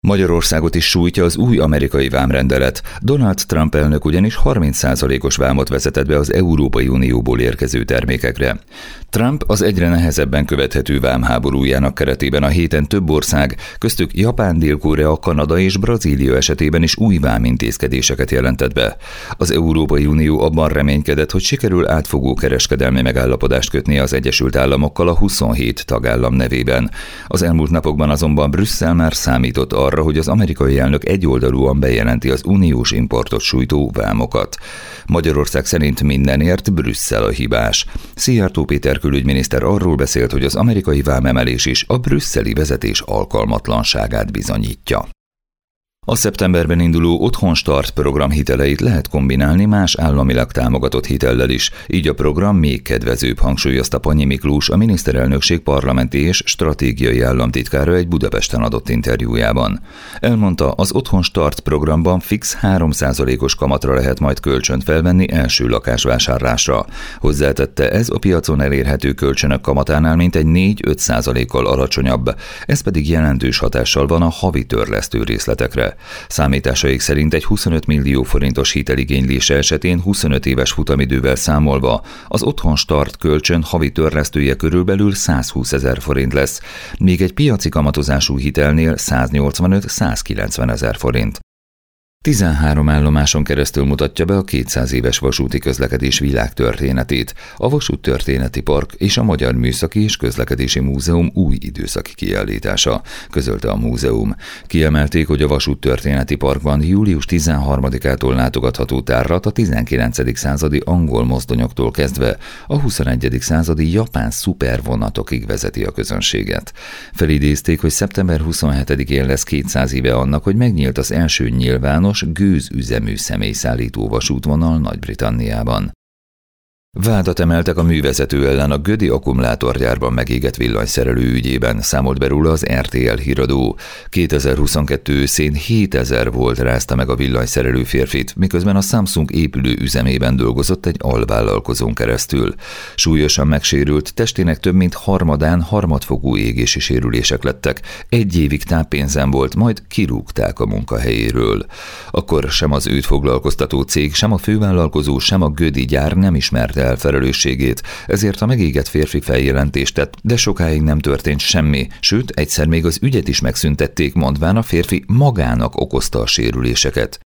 Magyarországot is sújtja az új amerikai vámrendelet. Donald Trump elnök ugyanis 30%-os vámot vezetett be az Európai Unióból érkező termékekre. Trump az egyre nehezebben követhető vámháborújának keretében a héten több ország, köztük Japán, Dél-Korea, Kanada és Brazília esetében is új vámintézkedéseket jelentett be. Az Európai Unió abban reménykedett, hogy sikerül átfogó kereskedelmi megállapodást kötni az Egyesült Államokkal a 27 tagállam nevében. Az elmúlt napokban azonban Brüsszel már számított arra, hogy az amerikai elnök egyoldalúan bejelenti az uniós importot sújtó vámokat. Magyarország szerint mindenért Brüsszel a hibás. Szijjártó Péter külügyminiszter arról beszélt, hogy az amerikai vámemelés is a brüsszeli vezetés alkalmatlanságát bizonyítja. A szeptemberben induló Otthon Start program hiteleit lehet kombinálni más államilag támogatott hitellel is, így a program még kedvezőbb, hangsúlyozta Pannyi Miklós, a miniszterelnökség parlamenti és stratégiai államtitkára egy Budapesten adott interjújában. Elmondta, az Otthon Start programban fix 3%-os kamatra lehet majd kölcsönt felvenni első lakásvásárlásra. Hozzátette, ez a piacon elérhető kölcsönök kamatánál mintegy 4-5%-kal alacsonyabb, ez pedig jelentős hatással van a havi törlesztő részletekre. Számításaik szerint egy 25 millió forintos hiteligénylése esetén 25 éves futamidővel számolva az Otthon Start kölcsön havi törlesztője körülbelül 120 000 forint lesz, míg egy piaci kamatozású hitelnél 185-190 000 forint. 13 állomáson keresztül mutatja be a 200 éves vasúti közlekedés világtörténetét, a Vasúttörténeti Park és a Magyar Műszaki és Közlekedési Múzeum új időszaki kiállítása, közölte a múzeum. Kiemelték, hogy a Vasúttörténeti Parkban július 13-ától látogatható tárlat a 19. századi angol mozdonyoktól kezdve a 21. századi japán szupervonatokig vezeti a közönséget. Felidézték, hogy szeptember 27-én lesz 200 éve annak, hogy megnyílt az első nyilvános gőzüzemű személyszállító vasútvonal Nagy-Britanniában. Vádat emeltek a művezető ellen a gödi akkumulátorgyárban megégett villanyszerelő ügyében, számolt be róla az RTL híradó. 2022 őszén 7000 volt rázta meg a villanyszerelő férfit, miközben a Samsung épülő üzemében dolgozott egy alvállalkozón keresztül. Súlyosan megsérült, testének több mint harmadán harmadfokú égési sérülések lettek. 1 évig táppénzen volt, majd kirúgták a munkahelyéről. Akkor sem az őt foglalkoztató cég, sem a fővállalkozó, sem a gödi gyár nem ismerte el felelősségét, ezért a megégett férfi feljelentést tett, de sokáig nem történt semmi, sőt, egyszer még az ügyet is megszüntették, mondván a férfi magának okozta a sérüléseket.